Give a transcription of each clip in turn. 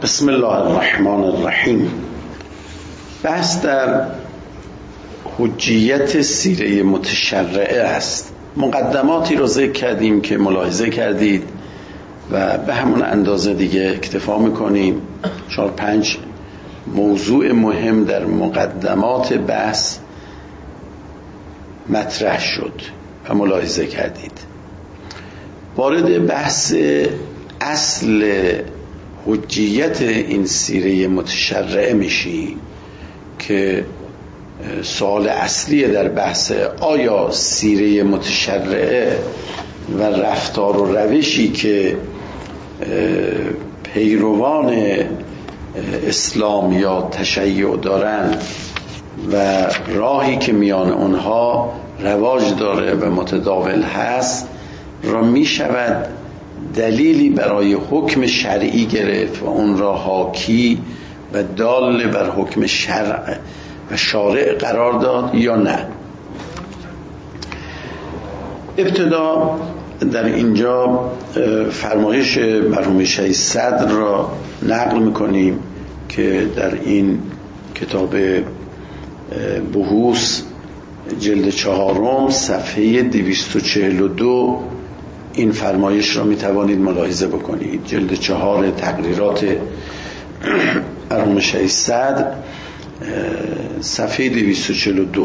بسم الله الرحمن الرحیم. بحث در حجیت سیره متشرعه است. مقدماتی رو ذکر کردیم که ملاحظه کردید و به همون اندازه دیگه اکتفا میکنیم. 4-5 موضوع مهم در مقدمات بحث مطرح شد و ملاحظه کردید. وارد بحث اصل حجیت این سیره متشرعه میشیم که سوال اصلی در بحث آیا سیره متشرعه و رفتار و روشی که پیروان اسلام یا تشیع دارن و راهی که میان اونها رواج داره و متداول هست را می شود دلیلی برای حکم شرعی گرفت و اون را حاکی و دال بر حکم شرع و شارع قرار داد یا نه. ابتدا در اینجا فرمایش مرحوم شیخ صدر را نقل میکنیم که در این کتاب بحوث جلد 4 صفحه 242 این فرمایش را میتوانید ملاحظه بکنید. جلد 4 تقریرات مرحوم شیخ صدر صفحه 242.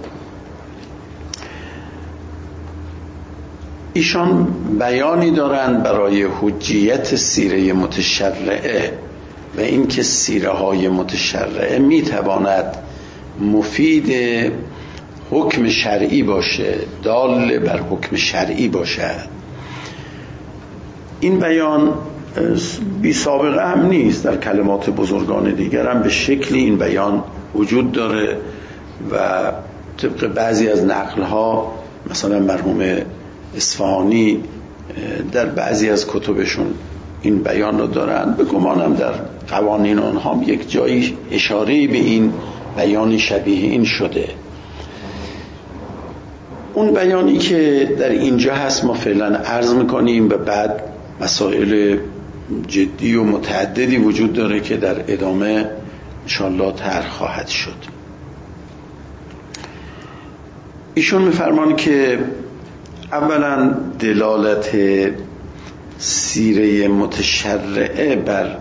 ایشان بیانی دارند برای حجیت سیره متشرعه و اینکه سیره های متشرعه میتواند مفید حکم شرعی باشه، دال بر حکم شرعی باشد. این بیان بی سابقه هم نیست، در کلمات بزرگان دیگر هم به شکلی این بیان وجود داره و طبق بعضی از نقلها مثلا مرحوم اصفهانی در بعضی از کتبشون این بیان رو دارن. به گمانم در قوانین آنها یک جایی اشاره به این بیان شبیه این شده. اون بیانی که در اینجا هست ما فعلا عرض میکنیم و بعد مسائل جدی و متعددی وجود داره که در ادامه انشاءالله طرح خواهد شد. ایشون میفرمان که اولا دلالت سیره متشرعه بر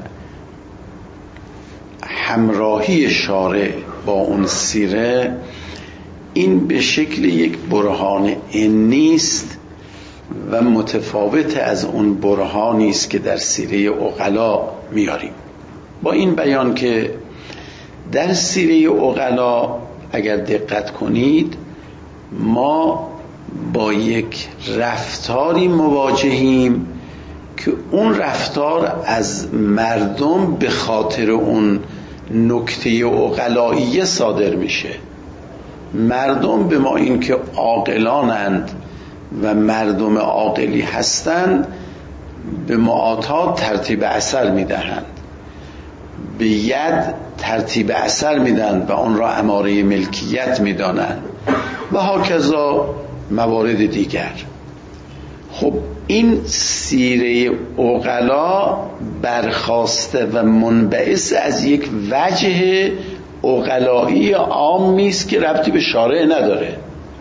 همراهی شارع با اون سیره این به شکل یک برهان عینی است و متفاوت از اون برهانی است که در سیره عقلا میاریم. با این بیان که در سیره عقلا اگر دقت کنید ما با یک رفتاری مواجهیم که اون رفتار از مردم به خاطر اون نکته عقلاییه صادر میشه. مردم به ما این که عاقلانند و مردم عاقلی هستند به معاطات ترتیب اثر میدهند، به ید ترتیب اثر میدن و اون را اماره ملکیت میدانند و هاکذا موارد دیگر. خب این سیره عقلا برخاسته و منبعث از یک وجه عقلایی عامی است که ربطی به شارع نداره.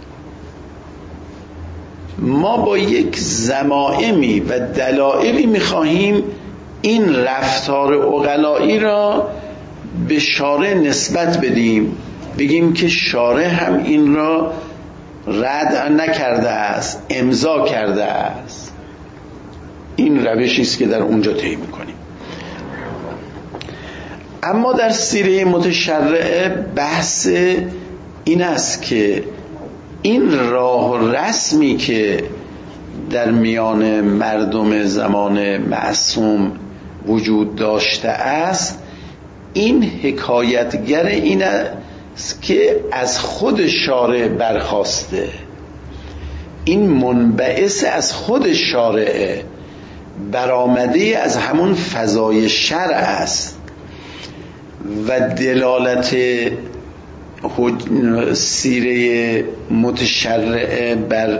ما با یک ضمائمی و دلایلی میخواهیم این رفتار عقلایی را به شارع نسبت بدیم، بگیم که شارع هم این را رد نکرده است، امضا کرده است. این روشی است که در اونجا طی می‌کنیم. اما در سیره متشرعه بحث این است که این راه و رسمی که در میان مردم زمان معصوم وجود داشته است این حکایتگر این است که از خود شارع برخاسته، این منبعث از خود شارع، برآمده از همون فضای شرع است و دلالت سیره متشرعه بر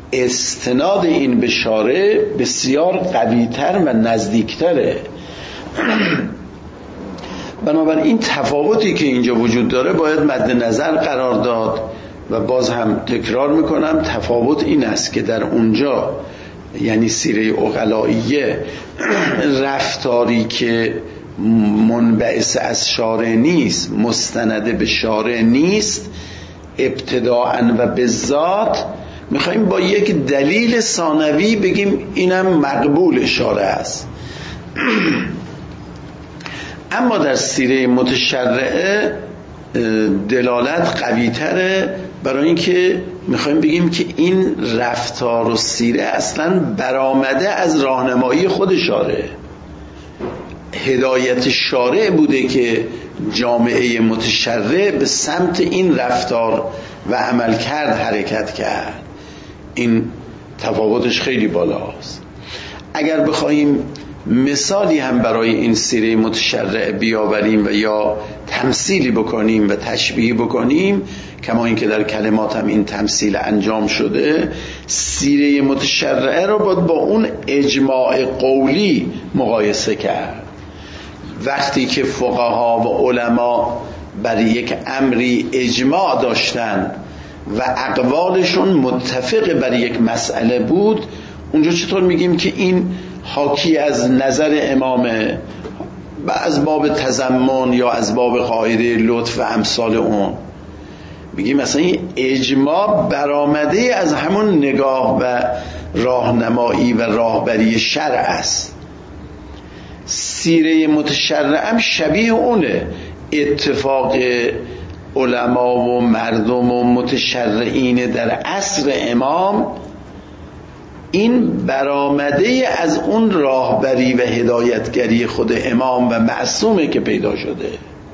استناد این به شارع بسیار قوی‌تر و نزدیکتره بنابراین تفاوتی که اینجا وجود داره باید مد نظر قرار داد و باز هم تکرار میکنم تفاوت این است که در اونجا یعنی سیره عقلائیه رفتاری که منبعث از شارع نیست، مستنده به شارع نیست، ابتداءً و به ذات میخوایم با یک دلیل ثانوی بگیم اینم مقبول شارع است. اما در سیره متشرعه دلالت قوی تره، برای اینکه میخوایم بگیم که این رفتار و سیره اصلا برآمده از راهنمایی خود شارع، هدایت شارع بوده که جامعه متشرع به سمت این رفتار و عملکرد حرکت کرد. این تفاوتش خیلی بالاست. اگر بخوایم مثالی هم برای این سیره متشرع بیاوریم و یا تمثیلی بکنیم و تشبیه بکنیم، کما اینکه در کلمات هم این تمثیل انجام شده، سیره متشرعه رو باید با اون اجماع قولی مقایسه کرد. وقتی که فقها و علما بر یک امری اجماع داشتن و اقوالشون متفق بر یک مسئله بود، اونجا چطور میگیم که این حاکی از نظر امامه و از باب تضمن یا از باب قاعده لطف و امثال اون؟ میگیم مثلا این اجماع برآمده از همون نگاه و راهنمایی و راهبری شرع است. سیره متشرع هم شبیه اونه، اتفاق علما و مردم و متشرعین در عصر امام این برآمده از اون راهبری و هدایتگری خود امام و معصومه که پیدا شده.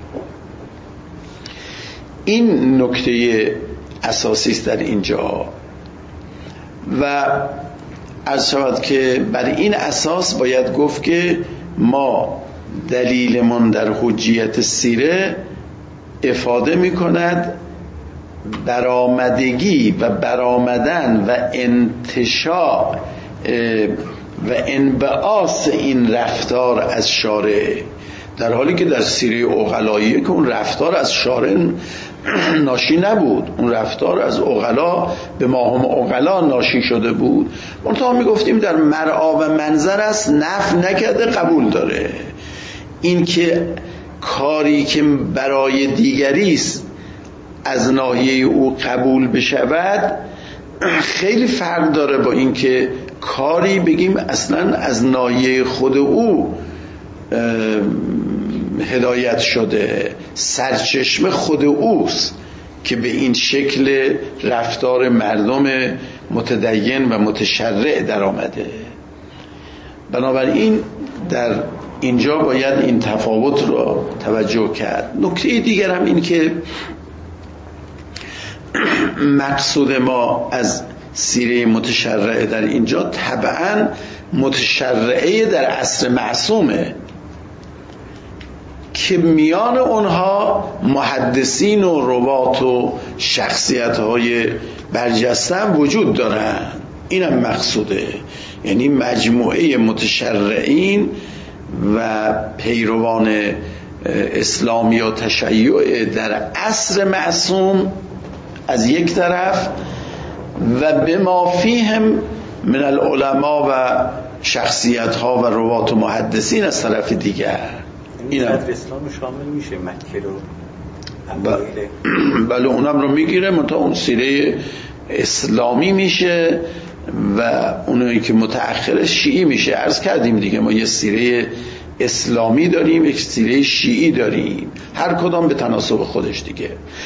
این نکته اساسی است در اینجا و عرض شود که بر این اساس باید گفت که ما دلیلمون در حجیت سیره افاده می کند برآمدگی و برآمدن و انتشاء و انبعاث این رفتار از شارع، در حالی که در سیره عقلائیه که اون رفتار از شارع ناشی نبود، اون رفتار از عقلا به ما هم عقلا ناشی شده بود. منتها میگفتیم در مرعا و منظر است، نفی نکرده، قبول داره. این که کاری که برای دیگری است از ناحیه او قبول بشود خیلی فرق داره با این که کاری بگیم اصلا از ناحیه خود او هدایت شده، سرچشمه خود اوست که به این شکل رفتار مردم متدین و متشرع در آمده. بنابراین در اینجا باید این تفاوت رو توجه کرد. نکته دیگر هم این که مقصود ما از سیره متشرعه در اینجا طبعا متشرعه در عصر معصومه که میان اونها محدثین و روات و شخصیت‌های برجسته هم وجود دارن. اینم مقصوده، یعنی مجموعه متشرعین و پیروان اسلامی و تشیع در عصر معصوم از یک طرف و به ما فیهم من العلماء و شخصیت ها و روات و محدثین از طرف دیگر. این اسلام شامل میشه مکه رو بله اونم رو میگیره، منتها اون سیره اسلامی میشه و اونایی که متأخر شیعی میشه. عرض کردیم دیگه ما یه سیره اسلامی داریم، یک سیره شیعی داریم، هر کدام به تناسب خودش دیگه.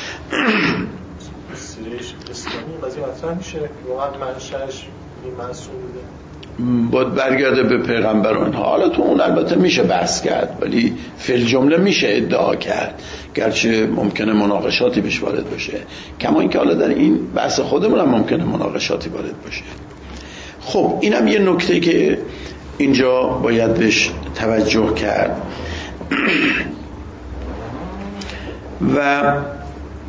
سیره اسلامی قضیه مطرح میشه واقعا منشأش این معصوم بوده، باید برگرده به پیغمبران. حالا تو اون البته میشه بحث کرد، ولی فی الجمله میشه ادعا کرد، گرچه ممکنه مناقشاتی بهش وارد باشه، کما اینکه حالا در این بحث خودمون هم ممکنه مناقشاتی وارد باشه. خب اینم یه نکته که اینجا باید بهش توجه کرد و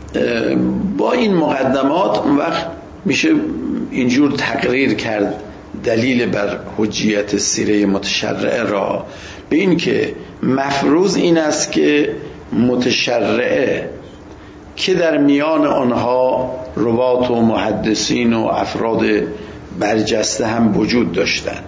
با این مقدمات اون وقت میشه اینجور تقریر کرد دلیل بر حجیت سیره متشرعه را به این که مفروض این است که متشرعه که در میان آنها روات و محدثین و افراد برجسته هم وجود داشتند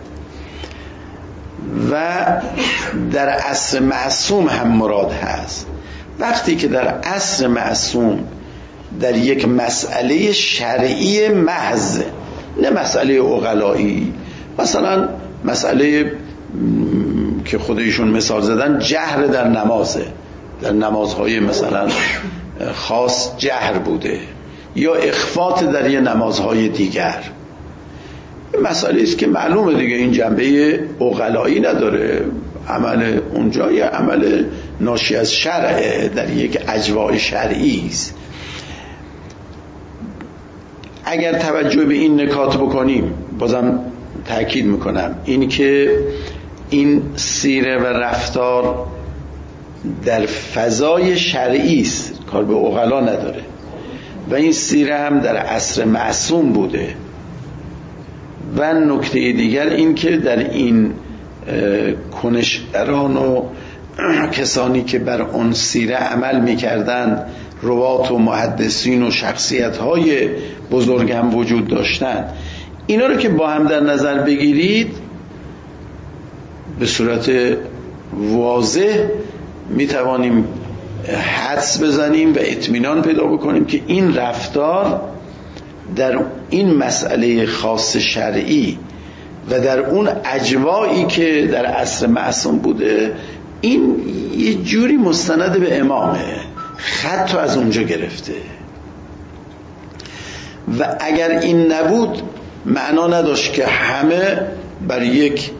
و در عصر معصوم هم مراد هست. وقتی که در عصر معصوم در یک مسئله شرعی محض، نه مسئله عقلایی، مثلا مسئله که خودشون مثال زدن جهر در نمازه، در نمازهای مثلا خاص جهر بوده، یا اخفات در یه نمازهای دیگر، مسئله است که معلومه دیگه این جنبه عقلایی نداره، عمل اونجا یه عمل ناشی از شرعه، در یک اجواء شرعی است. اگر توجه به این نکات بکنیم، بازم تأکید میکنم این که این سیره و رفتار در فضای شرعی است، کار به عقلا نداره، و این سیره هم در عصر معصوم بوده. و نکته دیگر این که در این کنشگران و کسانی که بر اون سیره عمل میکردن، روات و محدثین و شخصیت‌های بزرگ هم وجود داشتن، اینا رو که با هم در نظر بگیرید به صورت واضح میتوانیم حدس بزنیم و اطمینان پیدا بکنیم که این رفتار در این مسئله خاص شرعی و در اون اجوایی که در عصر معصوم بوده، این یه جوری مستند به امامه، خط رو از اونجا گرفته. و اگر این نبود معنا نداشت که همه بر یک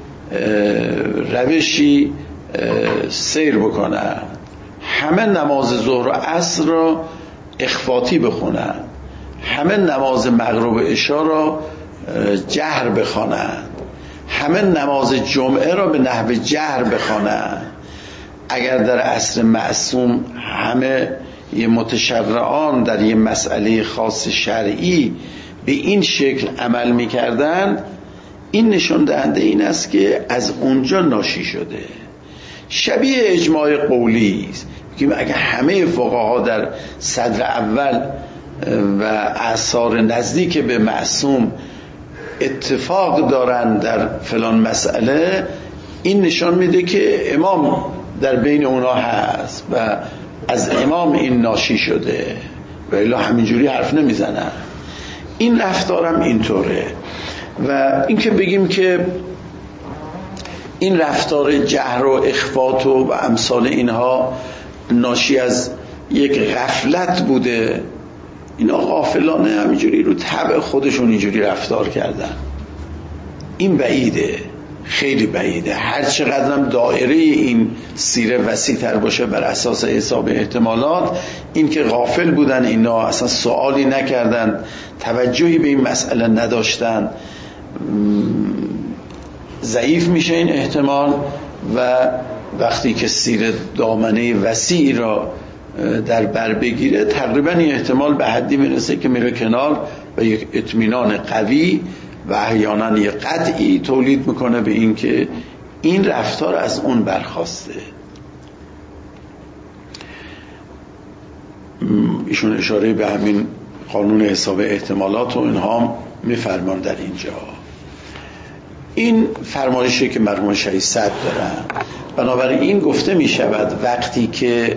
روشی سیر بکنن، همه نماز ظهر و عصر را اخفاتی بخونن، همه نماز مغرب و عشا را جهر بخوانند، همه نماز جمعه را به نحو جهر بخوانند. اگر در عصر معصوم همه یه متشرعان در یه مسئله خاص شرعی به این شکل عمل میکردن، این نشان دهنده این است که از اونجا ناشی شده. شبیه اجماع قولی است که اگر همه فقها در صدر اول و اعصار نزدیک به معصوم اتفاق دارن در فلان مسئله، این نشان میده که امام در بین اونا هست و از امام این ناشی شده، و الا همینجوری حرف نمیزنن. این رفتارم اینطوره. و این که بگیم که این رفتار جهر و اخفات و امثال اینها ناشی از یک غفلت بوده، اینا غافلانه همینجوری رو طبع خودشون اینجوری رفتار کردن، این بعیده، خیلی بعیده. هر چقدرم دایره این سیره وسیع تر باشه بر اساس حساب احتمالات، این که غافل بودن، اینا اصلا سوالی نکردن، توجهی به این مسئله نداشتن، ضعیف میشه این احتمال. و وقتی که سیره دامنه وسیعی را در بر بگیره، تقریبا این احتمال به حدی میرسه که میره کنار و یک اطمینان قوی و احیانا یک قطعی تولید میکنه به این که این رفتار از اون برخواسته. ایشون اشاره به همین قانون حساب احتمالات و اینها میفرمان در اینجا. این فرمایشی که مرحوم شهید صدر دارن. بنابراین گفته می شود وقتی که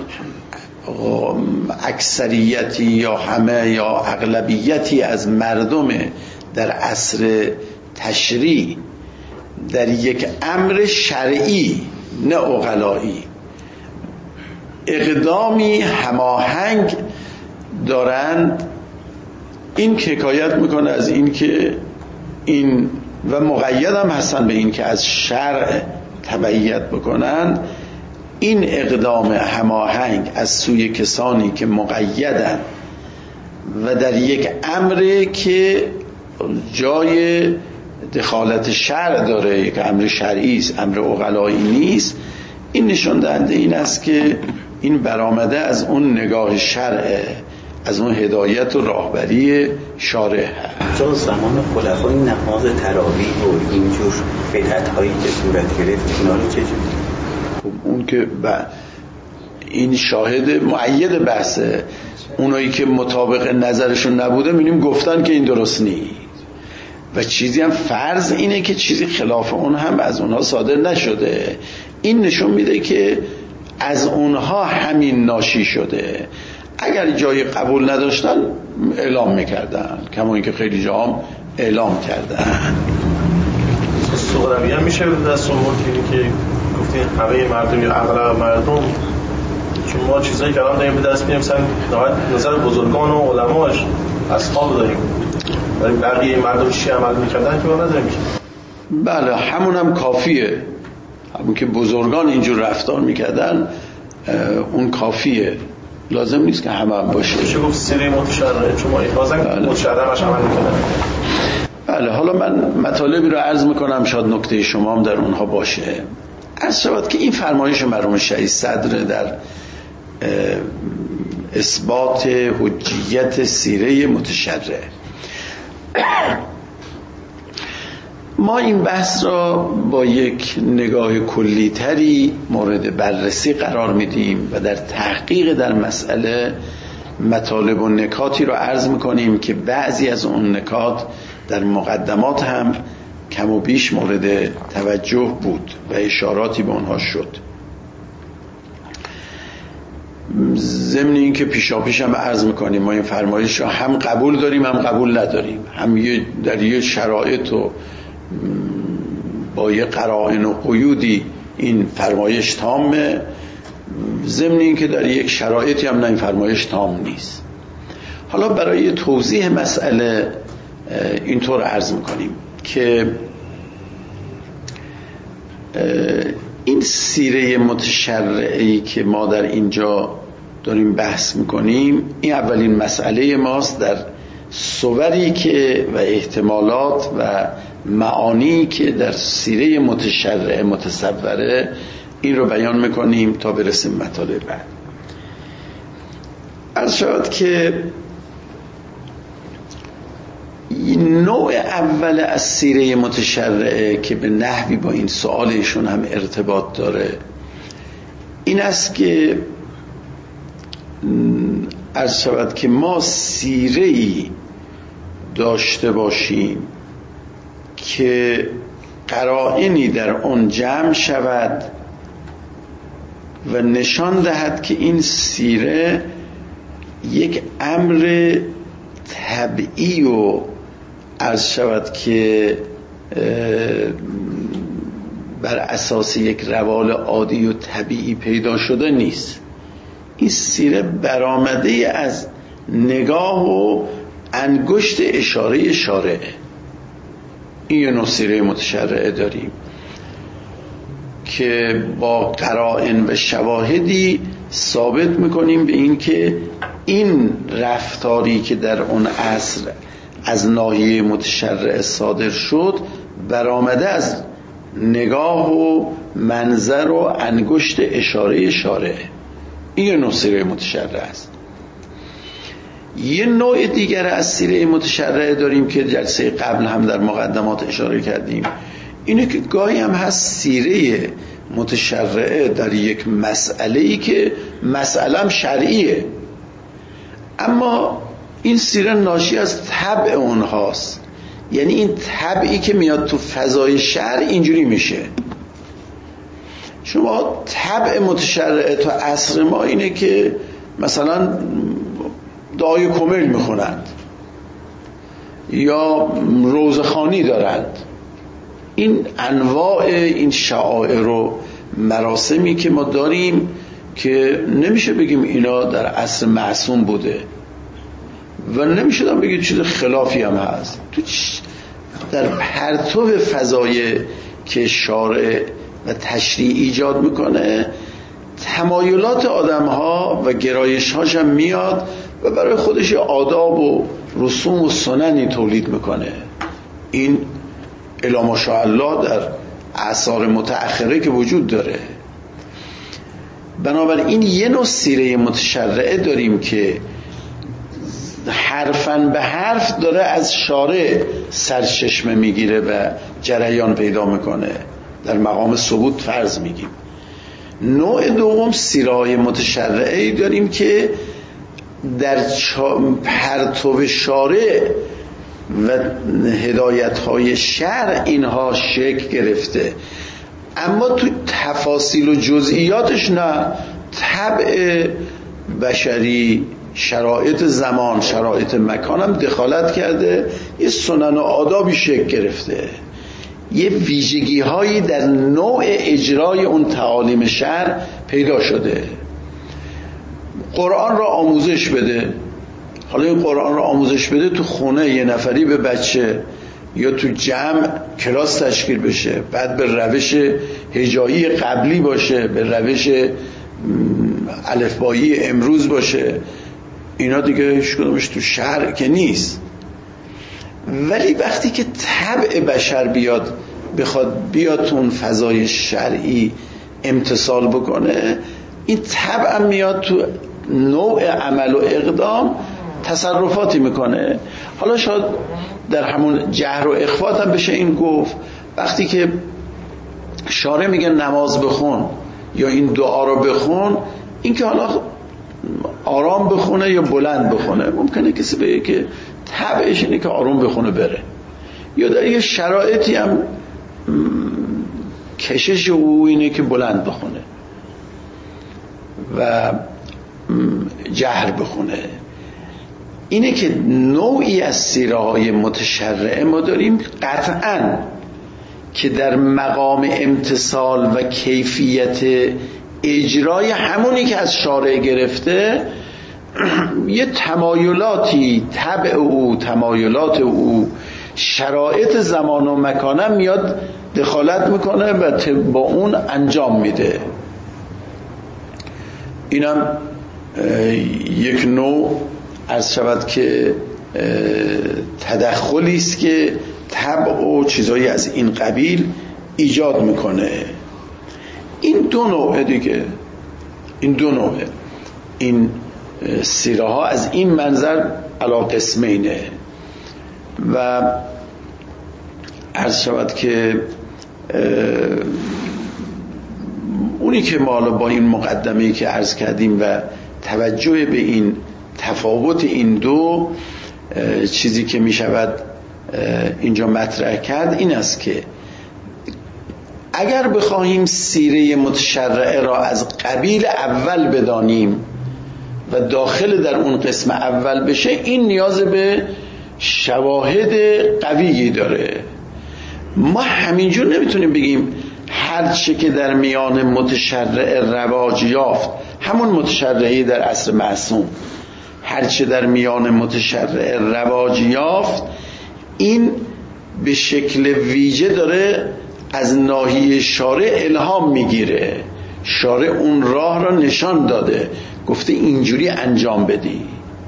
اکثریتی یا همه یا اغلبیتی از مردم در عصر تشریع در یک امر شرعی نه عقلایی اقدامی هماهنگ دارند، این حکایت میکنه از این که این و مقید هم هستن به این که از شرع تبعیت بکنن. این اقدام هماهنگ از سوی کسانی که مقیدن و در یک امری که جای دخالت شرع داره، یک امر شرعی است، امر عقلایی نیست، این نشان دهنده این است که این برآمده از اون نگاه شرعه، از اون هدایت و راهبری شارع هست. چون زمان خلفای نماز تراویح و اینجور بدعت‌هایی که صورت گرفت اینا رو چجوری؟ خب اون که این شاهد مؤید بحثه. اونایی که مطابق نظرشون نبوده می‌بینیم گفتن که این درست نیست و چیزی هم فرض اینه که چیزی خلاف اون هم از اونها صادر نشده. این نشون میده که از اونها همین ناشی شده. اگر جای قبول نداشتن اعلام میکردن، کما اینکه خیلی جا هم اعلام کردن. سغربی هم میشه به دست آورد که گفتین همه مردم یا اغلب مردم، چون ما چیزایی که الان داریم به دست میاریم مثلا نظر بزرگان و علماش اصحاب داریم، ولی بقیه مردم چی عمل میکردن که ما نداریم. بله همون هم کافیه، همون که بزرگان اینجور رفتار میکردن اون کافیه، لازم نیست که همه هم باشه. میشه گفت سیره متشرعه، چون ما ایتوازن متشرعه باش عمل میکردن. بله حالا من مطالبی رو عرض میکنم، شاید نکته شما هم در اونها باشه. عرض شود که این فرمایش مرحوم شهید صدر در اثبات حجیت سیره متشرعه، ما این بحث را با یک نگاه کلی‌تری مورد بررسی قرار میدیم و در تحقیق در مسئله مطالب و نکاتی را عرض میکنیم که بعضی از اون نکات در مقدمات هم کم و بیش مورد توجه بود و اشاراتی به اونها شد. ضمن این که پیشاپیش هم عرض میکنیم ما این فرمایش را هم قبول داریم هم قبول نداریم، هم در یه شرایط و با یه قرائن و قیودی این فرمایش تامه، ضمن این که در یک شرایطی هم نه این فرمایش تام نیست. حالا برای توضیح مسئله اینطور عرض میکنیم که این سیره متشرعه‌ای که ما در اینجا داریم بحث میکنیم، این اولین مسئله ماست در صوری که و احتمالات و معانی که در سیره متشرعه متصوره، این رو بیان میکنیم تا برسیم مطالب بعد. عرض شد که نوع اول از سیره متشرعه که به نحوی با این سؤال ایشون هم ارتباط داره این است که عرض شود که ما سیره‌ای داشته باشیم که قرائنی در آن جمع شود و نشان دهد که این سیره یک امر طبیعی و عرض شود که بر اساس یک روال عادی و طبیعی پیدا شده نیست. این سیره برآمده از نگاه و انگشت اشاره شارع. این یه نوع سیره متشرعه داریم که با قرائن و شواهدی ثابت میکنیم به این که این رفتاری که در اون عصر از ناحیه متشرعه صادر شد برآمده از نگاه و منظر و انگشت اشاره شارع. این یه نوع سیره متشرعه است. یه نوع دیگر از سیره متشرعه داریم که جلسه قبل هم در مقدمات اشاره کردیم، اینه که گاهی هم هست سیره متشرعه در یک مسئله‌ای که مسئله‌ام شرعیه، اما این سیره ناشی از طبع اونهاست. یعنی این طبعی که میاد تو فضای شرع اینجوری میشه. شما طبع متشرعه تو عصر ما اینه که مثلا دعای کمیل میخونند یا روزخوانی دارند. این انواع این شعائر و مراسمی که ما داریم که نمیشه بگیم اینا در عصر معصوم بوده و نمیشه دارم بگیم چیز خلافی هم هست. در پرتو فضای که شارع و تشریع ایجاد میکنه تمایلات آدمها و گرایش‌هاش هم میاد و برای خودش آداب و رسوم و سننی تولید میکنه. این الا ماشاءالله در اعصار متأخره که وجود داره. بنابراین یه نوع سیره متشرعه داریم که حرفاً به حرف داره از شارع سرچشمه میگیره و جریان پیدا میکنه، در مقام ثبوت فرض میگیم. نوع دوم سیره‌های متشرعی داریم که در پرتو شارع و هدایت‌های شرع اینها شکل گرفته، اما تو تفاصیل و جزئیاتش نه. طبع بشری، شرایط زمان، شرایط مکان هم دخالت کرده، یه سنن و آدابی شکل گرفته، یه ویژگی هایی در نوع اجرای اون تعالیم شرع پیدا شده. قرآن را آموزش بده، حالا این قرآن را آموزش بده تو خونه یه نفری به بچه یا تو جمع کلاس تشکیل بشه، بعد به روش هجایی قبلی باشه، به روش الفبایی امروز باشه، اینا دیگه هیچ کدومش تو شرع که نیست. ولی وقتی که طبع بشر بخواد بیاد تو اون فضای شرعی امتثال بکنه، این طبع میاد تو نوع عمل و اقدام تصرفاتی میکنه. حالا شاید در همون جهر و اخفات هم بشه این گفت، وقتی که شارع میگه نماز بخون یا این دعا رو بخون، این که حالا آرام بخونه یا بلند بخونه، ممکنه کسی بگه که طبعش اینه که آرام بخونه بره، یا در یه شرایطی هم کشش او اینه که بلند بخونه و جهر بخونه. اینه که نوعی از سیره‌های متشرعه ما داریم قطعاً که در مقام امتثال و کیفیت اجرای همونی که از شارع گرفته یه تمایلاتی، طبع او، تمایلات او، شرایط زمان و مکانم میاد دخالت میکنه و با اون انجام میده. اینم یک نوع عرض شود که تدخلی است که طبع و چیزایی از این قبیل ایجاد میکنه. این دو نوع دیگه، این دو نوعه، این سیره ها از این منظر علا قسمینه. و عرض شود که اونی که ما با این مقدمه‌ای که عرض کردیم و توجه به این تفاوت این دو چیزی که می شود اینجا مطرح کرد این است که اگر بخواهیم سیره متشرعه را از قبیل اول بدانیم و داخل در اون قسم اول بشه، این نیاز به شواهد قویی داره. ما همینجور نمیتونیم بگیم هر چه که در میان متشرع رواج یافت، همون متشرعی در عصر معصوم، هر چه در میان متشرع رواج یافت این به شکل ویژه داره از ناحیه شارع الهام میگیره، شارع اون راه را نشان داده، گفته اینجوری انجام بدی،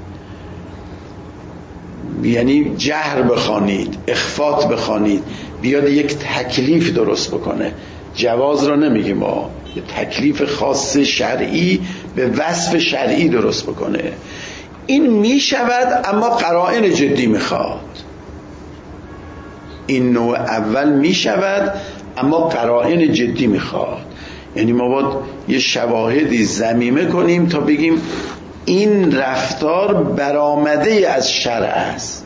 یعنی جهر بخوانید، اخفات بخوانید، بیاد یک تکلیف درست بکنه. جواز را نمیگیم ما، یک تکلیف خاص شرعی به وصف شرعی درست بکنه. این میشود اما قرائن جدی میخواد. این نوع اول میشود اما قرائن جدی میخواد، یعنی ما باید یه شواهدی ضمیمه کنیم تا بگیم این رفتار برآمده از شرع است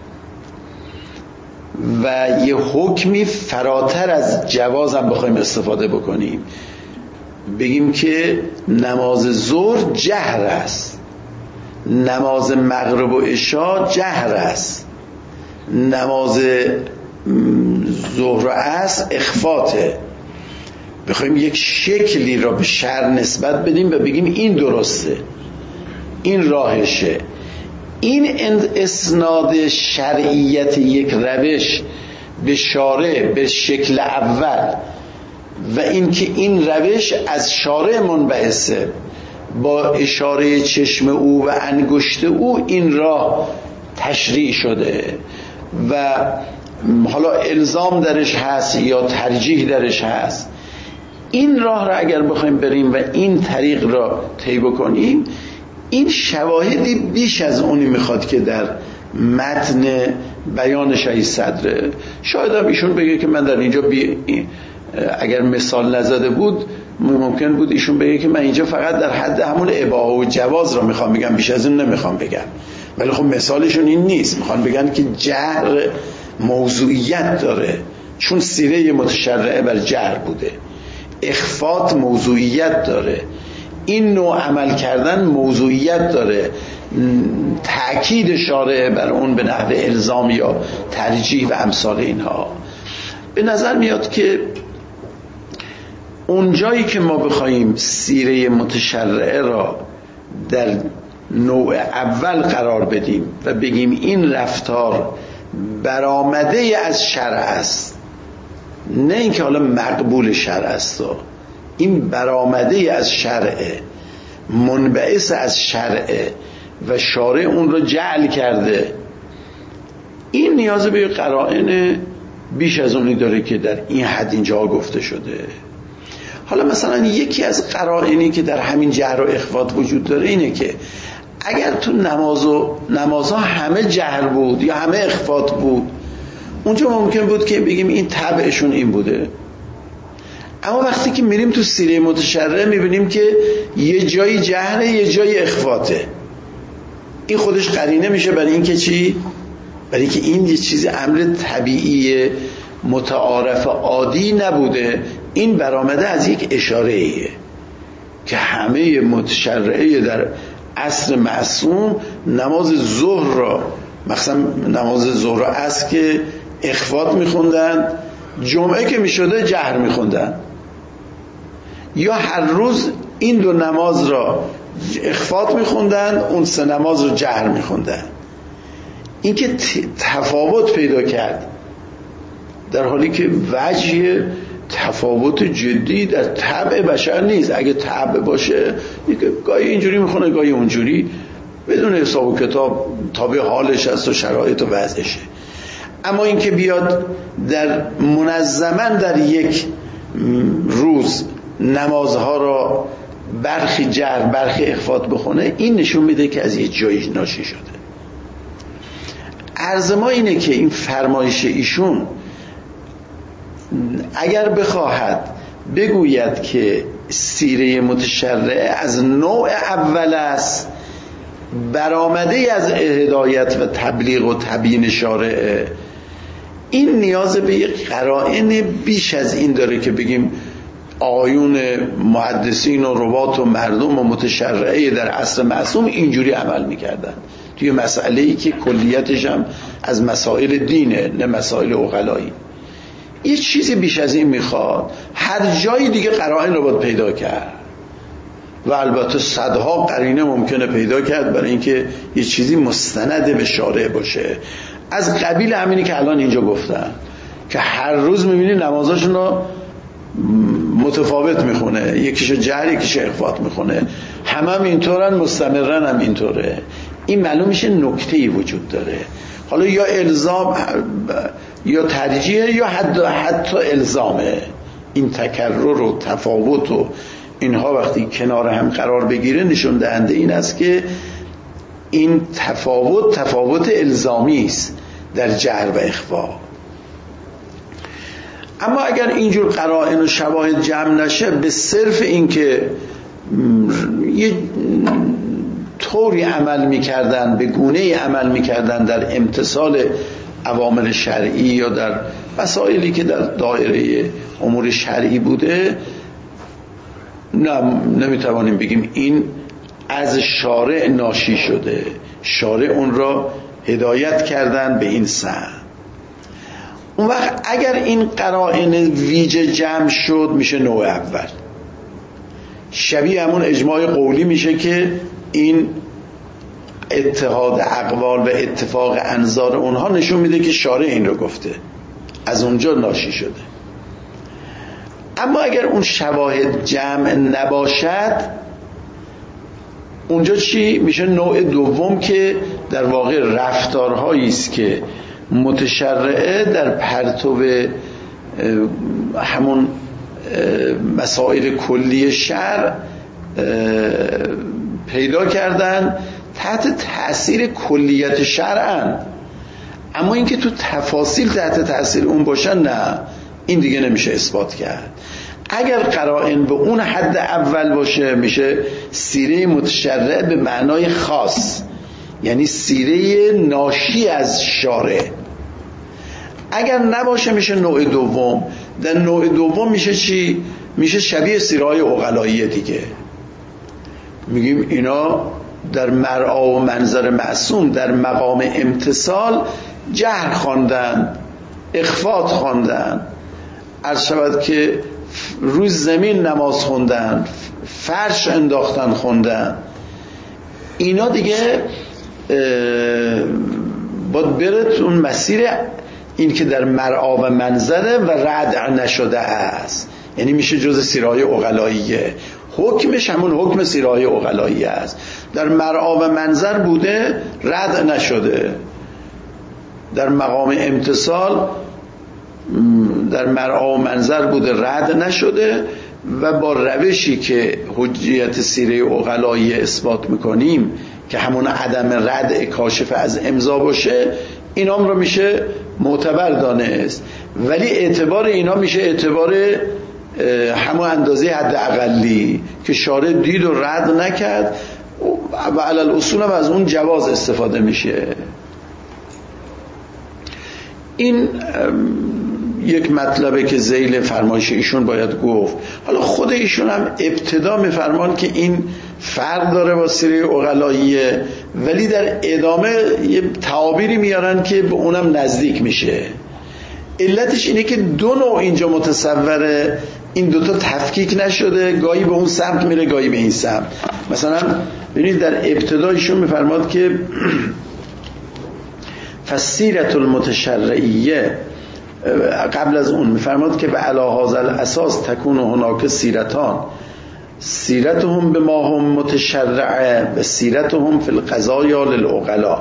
و یه حکمی فراتر از جواز هم بخوایم استفاده بکنیم، بگیم که نماز ظهر جهر است، نماز مغرب و عشاء جهر است، نماز ظهر و عصر اخفاته، بخوایم یک شکلی را به شرع نسبت بدیم و بگیم این درسته، این راهشه. این اسناد شرعیت یک روش به شارع به شکل اول و اینکه این روش از شارع منبعثه، با اشاره چشم او و انگشت او این راه تشریع شده و حالا الزام درش هست یا ترجیح درش هست. این راه را اگر بخوایم بریم و این طریق را طی بکنیم، این شواهدی بیش از اونی میخواد که در متن بیان شهید صدره. شاید هم ایشون بگه که من در اینجا اگر مثال نزده بود ممکن بود ایشون بگه که من اینجا فقط در حد همون اباحه و جواز را میخوام بگم، بیش از این نمیخوام بگم. ولی خب مثالشون این نیست، میخوان بگن که جهر موضوعیت داره، چون سیره متشرعه بر جهر بوده. اخفات موضوعیت داره، این نوع عمل کردن موضوعیت داره، تأکید شارع بر اون به نحو الزام یا ترجیح و امثال اینها. به نظر میاد که اون جایی که ما بخوایم سیره متشرعه را در نوع اول قرار بدیم و بگیم این رفتار برآمده از شرع است، نه اینکه حالا مقبول شرع است، این برآمده از شرع، منبعث از شرع و شارع اون رو جعل کرده، این نیاز به قرائن بیش از اونی داره که در این حد اینجا گفته شده. حالا مثلا یکی از قرائنی که در همین جهر و اخفات وجود داره اینه که اگر تو نمازها همه جهر بود یا همه اخفات بود، اونجا ممکن بود که بگیم این طبعشون این بوده. اما وقتی که میریم تو سیره متشرعه میبینیم که یه جایی جهره یه جایی اخفاته، این خودش قرینه میشه برای این که چی؟ برای اینکه این یه چیز امر طبیعی متعارف عادی نبوده، این برآمده از یک اشاره ایه که همه متشرعه در عصر معصوم نماز ظهر را، مثلا نماز ظهر را عصر که اخفات میخوندن، جمعه که میشده جهر میخوندن، یا هر روز این دو نماز را اخفات میخوندن، اون سه نماز رو جهر میخوندن. این که تفاوت پیدا کرد، در حالی که وجه تفاوت جدی در طبع بشر نیست. اگه طبع باشه گاهی اینجوری میخونه گاهی اونجوری، بدون حساب و کتاب، تابع حالش است و شرایط و وضعشه. اما این که بیاد در منظماً در یک روز نمازها را برخی جهر برخی اخفات بخونه، این نشون میده که از یه جایی ناشی شده. عرض ما اینه که این فرمایش ایشون اگر بخواهد بگوید که سیره متشرعه از نوع اول است، برآمده از هدایت و تبلیغ و تبیین شارعه، این نیاز به یک قرائن بیش از این داره که بگیم آیون محدثین و روات و مردم و متشرعه در عصر معصوم اینجوری عمل میکردن توی مسئله‌ای که کلیتش هم از مسائل دینه، نه مسائل عقلایی. یه چیزی بیش از این میخواد، هر جای دیگه قرائن رو باید پیدا کرد و البته صدها قرینه ممکنه پیدا کرد برای اینکه یه چیزی مستند به شارع باشه، از قبیل همینی که الان اینجا گفتن که هر روز میبینی نمازاشون رو متفاوت میخونه، یکیشو جهر یکیشو اخفات میخونه، هم اینطورن، مستمرن هم اینطوره. این معلوم میشه نکته‌ای وجود داره، حالا یا الزام یا ترجیح یا حتی الزامه. این تکرر و تفاوت و اینها وقتی کنار هم قرار بگیره نشون دهنده این است که این تفاوت الزامی است در جهر و اخفا. اما اگر اینجور قرائن و شواهد جمع نشه، به صرف این که یه طوری عمل میکردن، به گونه‌ای عمل میکردن در امتثال اوامر شرعی یا در مسائلی که در دایره امور شرعی بوده، نمیتوانیم بگیم این از شارع ناشی شده. شارع اون را هدایت کردن به این سمت. اون وقت اگر این قرائن ویژه جمع شد میشه نوع اول، شبیه همون اجماع قولی میشه که این اتحاد اقوال و اتفاق انظار اونها نشون میده که شارع این رو گفته، از اونجا ناشی شده. اما اگر اون شواهد جمع نباشد، اونجا چی میشه؟ نوع دوم که در واقع رفتارهایی است که متشرعه در پرتو همون مسائل کلی شرع پیدا کردن تحت تأثیر کلیت شرعن، اما اینکه تو تفاصیل تحت تأثیر اون باشن نه، این دیگه نمیشه اثبات کرد. اگر قرائن به اون حد اول باشه میشه سیره متشرع به معنای خاص، یعنی سیره ناشی از شارع. اگر نباشه میشه نوع دوم. در نوع دوم میشه چی؟ میشه شبیه سیره‌های عقلاییه دیگه. میگیم اینا در مرعا و منظر معصوم در مقام امتصال جهر خواندن، اخفات خواندن، عرض شود که روی زمین نماز خوندن، فرش انداختن خوندن. اینا دیگه باید برد اون مسیر این که در مرعا و منظره و ردع نشده است، یعنی میشه جز سیره‌های عقلاییه. حکمش همون حکم سیره‌های عقلاییه است. در مرعا و منظر بوده، ردع نشده. در مقام امتصال در مرعا و منظر بوده، رد نشده و با روشی که حجیت سیره عقلاییه اثبات میکنیم که همون عدم رد کاشف از امضا باشه، اینام رو میشه معتبر دانست. ولی اعتبار اینا میشه اعتبار همون اندازه حد اقلی که شارع دید و رد نکرد و علل اصول هم از اون جواز استفاده میشه. این یک مطلبه که ذیل فرمایش ایشون باید گفت. حالا خود ایشون هم ابتدا میفرمان که این فرق داره با سیره عقلاییه، ولی در ادامه یه تعابیری میارن که به اونم نزدیک میشه. علتش اینه که دو نوع اینجا متصوره، این دوتا تفکیک نشده، گاهی به اون سمت میره گاهی به این سمت. مثلا ببینید در ابتدا ایشون میفرماد که فسیرت المتشرعیه، قبل از اون میفرماد که به علی هذا الاساس تکون هناک سیرتان، سیرتهم به ما هم متشرعه و سیرتهم فی القضایا للعقلا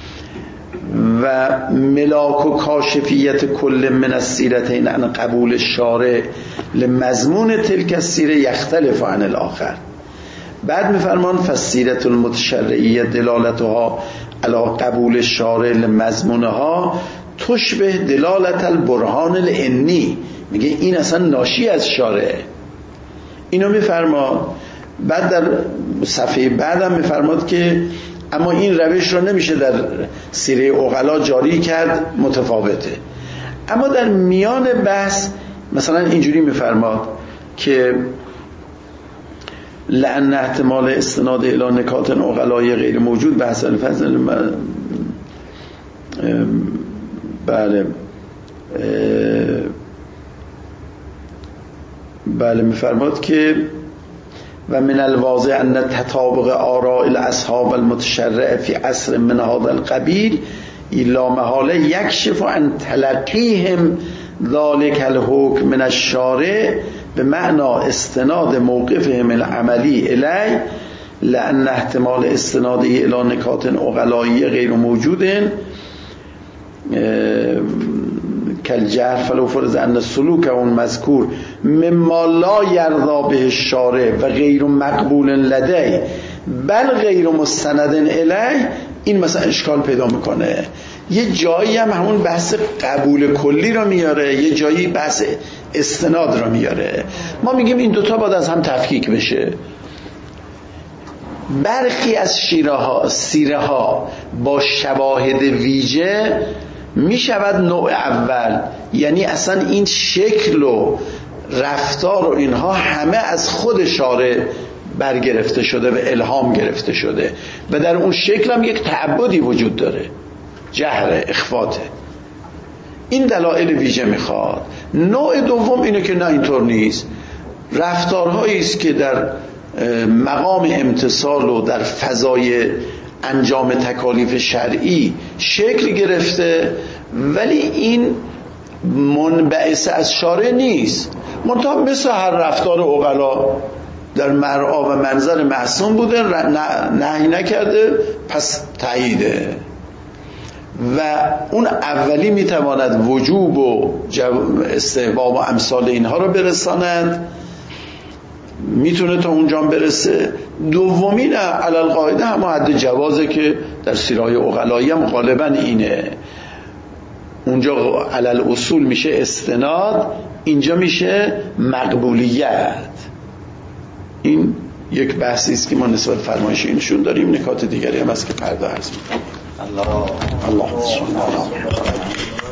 و ملاک و کاشفیت کل من السیرتین عن قبول الشارع لمضمون تلک السیره یختلف عن الاخر. بعد میفرمان فسیرت المتشرعیه دلالتها علی قبول الشارع لمضمونها تشبه دلالت البرهان العنی، میگه این اصلا ناشی از شارع. اینو میفرماد. بعد در صفحه بعدم میفرماد که اما این روش رو نمیشه در سیره عقلا جاری کرد، متفاوته. اما در میان بحث مثلا اینجوری میفرماد که لأن احتمال استناد الی نکات عقلای غیر موجود بحث الفضل بله میفرماد که و من الواضح ان تطابق آراء الاصحاب المتشرع فی عصر من هذا القبیل لا محاله یکشف عن تلقیهم ذلك الحکم من الشارع به معنی استناد موقفهم العملی الی لأن احتمال استناده الی نکات عقلایی غیر موجود کالجهر فلو فرض ان السلوک اون مذکور مما لا یرضا به الشارع و غیر مقبول لدی بل غیر مستند الیه، این مثلا اشکال پیدا میکنه. یه جایی هم همون بحث قبول کلی رو میاره، یه جایی بحث استناد رو میاره. ما میگیم این دوتا باید از هم تفکیک بشه. برخی از سیره ها با شواهد ویژه می شود نوع اول، یعنی اصلا این شکل و رفتار و اینها همه از خود شارع برگرفته شده و الهام گرفته شده و در اون شکل هم یک تعبدی وجود داره، جهر اخفاته. این دلایل ویژه میخواد. نوع دوم اینه که نه اینطور نیست، رفتارهایی است که در مقام امتصال و در فضای انجام تکالیف شرعی شکل گرفته، ولی این منبعث از شارع نیست. منتها مثل هر رفتار عقلا در مرعا و منظر معصوم بوده، نهی نکرده، پس تاییده. و اون اولی میتواند وجوب و استحباب و امثال اینها رو برساند میتونه تا اونجا برسه. دومی نه علل قاعده هم حد جوازه که در سیرهای عقلایی هم غالبا اینه. اونجا علل اصول میشه استناد، اینجا میشه مقبولیت. این یک بحثی است که ما نسبت فرمایش اینشون داریم. نکات دیگری هم هست که فردا عرض می‌کنم. الله